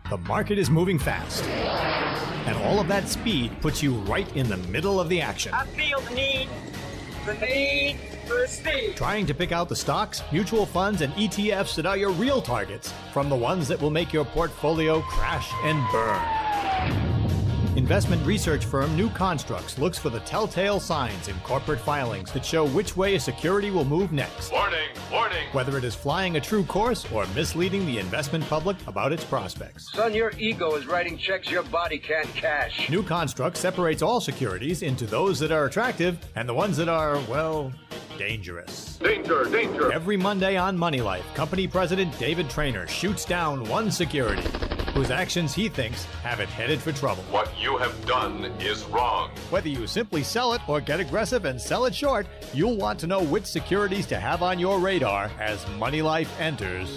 The market is moving fast. And all of that speed puts you right in the middle of the action. I feel the need for speed. Trying to pick out the stocks, mutual funds, and ETFs that are your real targets from the ones that will make your portfolio crash and burn. Investment research firm New Constructs looks for the telltale signs in corporate filings that show which way a security will move next. Warning, warning. Whether it is flying a true course or misleading the investment public about its prospects. Son, your ego is writing checks your body can't cash. New Constructs separates all securities into those that are attractive and the ones that are, well, dangerous. Danger, danger. Every Monday on Money Life, company president David Traynor shoots down one security whose actions he thinks have it headed for trouble. What you have done is wrong. Whether you simply sell it or get aggressive and sell it short, you'll want to know which securities to have on your radar as Money Life enters.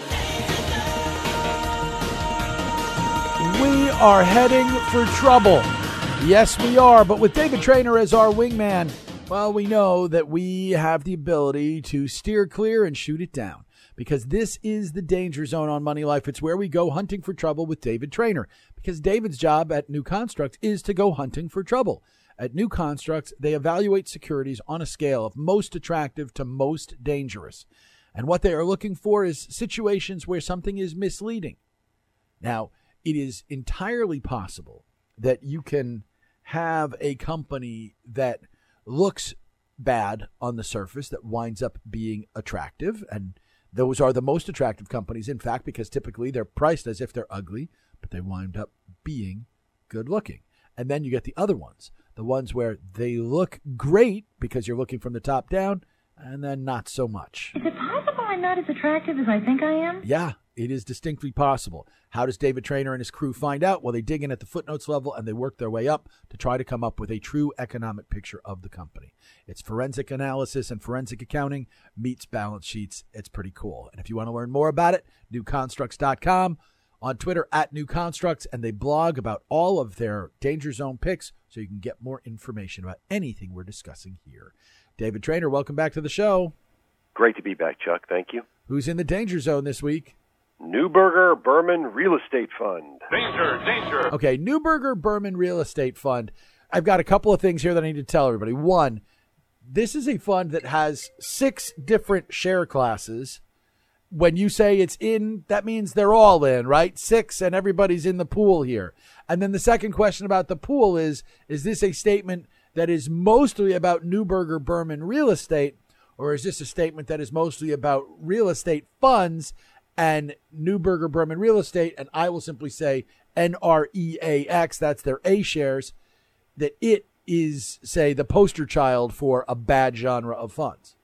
We are heading for trouble. Yes, we are. But with David Traynor as our wingman, well, we know that we have the ability to steer clear and shoot it down. Because this is the danger zone on Money Life. It's where we go hunting for trouble with David Traynor. Because David's job at New Constructs is to go hunting for trouble. At New Constructs, they evaluate securities on a scale of most attractive to most dangerous. And what they are looking for is situations where something is misleading. Now, it is entirely possible that you can have a company that looks bad on the surface that winds up being attractive, and those are the most attractive companies, in fact, because typically they're priced as if they're ugly, but they wind up being good looking. And then you get the other ones, the ones where they look great because you're looking from the top down, and then not so much. Is it possible I'm not as attractive as I think I am? Yeah, it is distinctly possible. How does David Traynor and his crew find out? Well, they dig in at the footnotes level and they work their way up to try to come up with a true economic picture of the company. It's forensic analysis and forensic accounting meets balance sheets. It's pretty cool. And if you want to learn more about it, newconstructs.com, on Twitter at New Constructs, and they blog about all of their danger zone picks so you can get more information about anything we're discussing here. David Traynor, welcome back to the show. Great to be back, Chuck. Thank you. Who's in the danger zone this week? Neuberger Berman Real Estate Fund. Danger, danger. Okay, Neuberger Berman Real Estate Fund. I've got a couple of things here that I need to tell everybody. One, this is a fund that has 6 different share classes. When you say it's in, that means they're all in, right? 6 and everybody's in the pool here. And then the second question about the pool is this a statement that is mostly about Neuberger Berman Real Estate, or is this a statement that is mostly about real estate funds and Neuberger Berman Real Estate, and I will simply say NREAX, that's their A shares, that it is, say, the poster child for a bad genre of funds?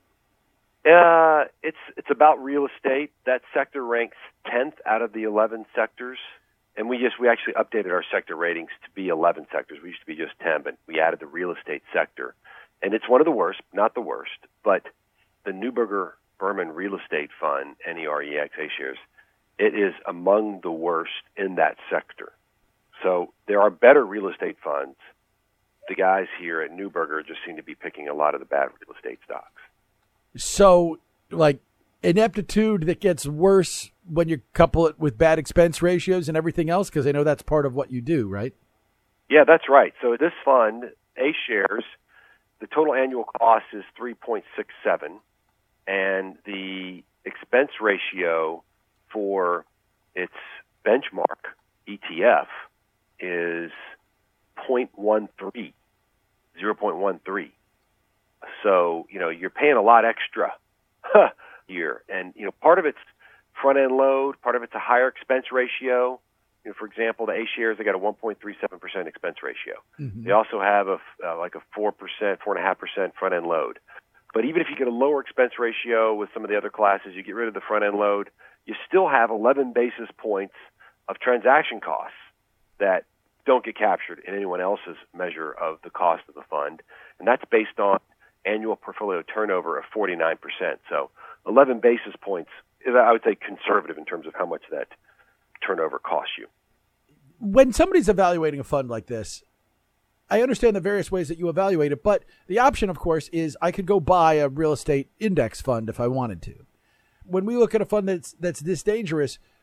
It's about real estate. That sector ranks 10th out of the 11 sectors, and we actually updated our sector ratings to be 11 sectors. We used to be just 10, but we added the real estate sector, and it's one of the worst, not the worst, but the Neuberger Berman Real Estate Fund, NEREX A shares, it is among the worst in that sector. So there are better real estate funds. The guys here at Neuberger just seem to be picking a lot of the bad real estate stocks. So, like, ineptitude that gets worse when you couple it with bad expense ratios and everything else, because I know that's part of what you do, right? Yeah, that's right. So this fund, A shares, the total annual cost is 3.67, and the expense ratio for its benchmark ETF is 0.13. So, you're paying a lot extra here. And, part of it's front-end load, part of it's a higher expense ratio. For example, the A shares, they got a 1.37% expense ratio. Mm-hmm. They also have a 4.5% front-end load. But even if you get a lower expense ratio with some of the other classes, you get rid of the front-end load, you still have 11 basis points of transaction costs that don't get captured in anyone else's measure of the cost of the fund. And that's based on annual portfolio turnover of 49%. So 11 basis points is, I would say, conservative in terms of how much that turnover costs you. When somebody's evaluating a fund like this, I understand the various ways that you evaluate it, but the option, of course, is I could go buy a real estate index fund if I wanted to. When we look at a fund that's this dangerous,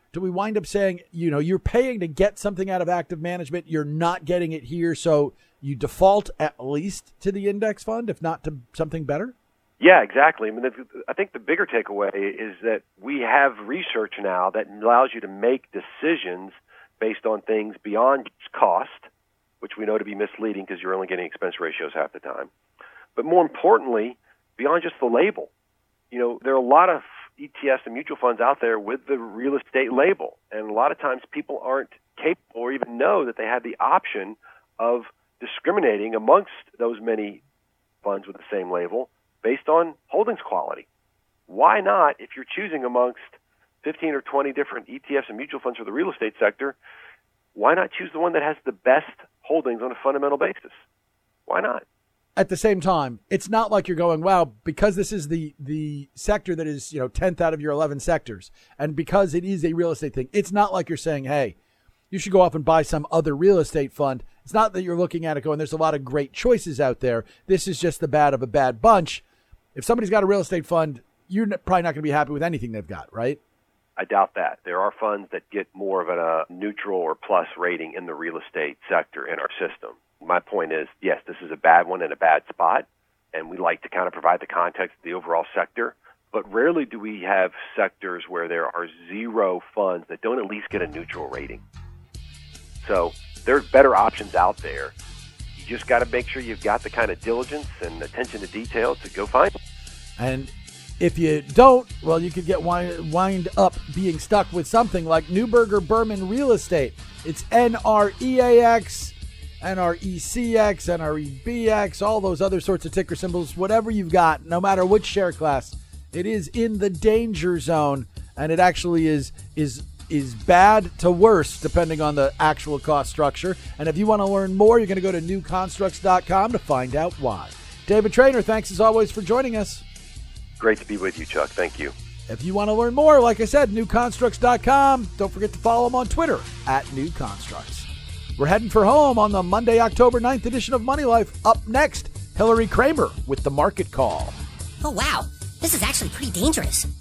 do we wind up saying, you're paying to get something out of active management, you're not getting it here, so you default at least to the index fund, if not to something better? Yeah, exactly. I mean, I think the bigger takeaway is that we have research now that allows you to make decisions based on things beyond cost, which we know to be misleading because you're only getting expense ratios half the time. But more importantly, beyond just the label. There are a lot of ETFs and mutual funds out there with the real estate label. And a lot of times people aren't capable or even know that they have the option of discriminating amongst those many funds with the same label based on holdings quality. Why not, if you're choosing amongst 15 or 20 different ETFs and mutual funds for the real estate sector, why not choose the one that has the best holdings on a fundamental basis? Why not? At the same time, it's not like you're going, wow, because this is the sector that is, 10th out of your 11 sectors, and because it is a real estate thing, it's not like you're saying, hey, you should go off and buy some other real estate fund. It's not that you're looking at it going, there's a lot of great choices out there. This is just the bad of a bad bunch. If somebody's got a real estate fund, you're probably not going to be happy with anything they've got, right? I doubt that. There are funds that get more of a neutral or plus rating in the real estate sector in our system. My point is, yes, this is a bad one in a bad spot, and we like to kind of provide the context of the overall sector, but rarely do we have sectors where there are zero funds that don't at least get a neutral rating. So there's better options out there. You just got to make sure you've got the kind of diligence and attention to detail to go find them. And if you don't, well, you could get wind up being stuck with something like Neuberger Berman Real Estate. It's NREAX, NRECX, NREBX, all those other sorts of ticker symbols, whatever you've got, no matter which share class, it is in the danger zone, and it actually is bad to worse depending on the actual cost structure. And if you want to learn more, you're going to go to newconstructs.com to find out why. David Traynor, thanks as always for joining us. Great to be with you, Chuck. Thank you. If you want to learn more, like I said, newconstructs.com. Don't forget to follow him on Twitter @newconstructs. We're heading for home on the Monday, October 9th edition of Money Life. Up next, Hillary Kramer with the Market Call. Oh, wow. This is actually pretty dangerous.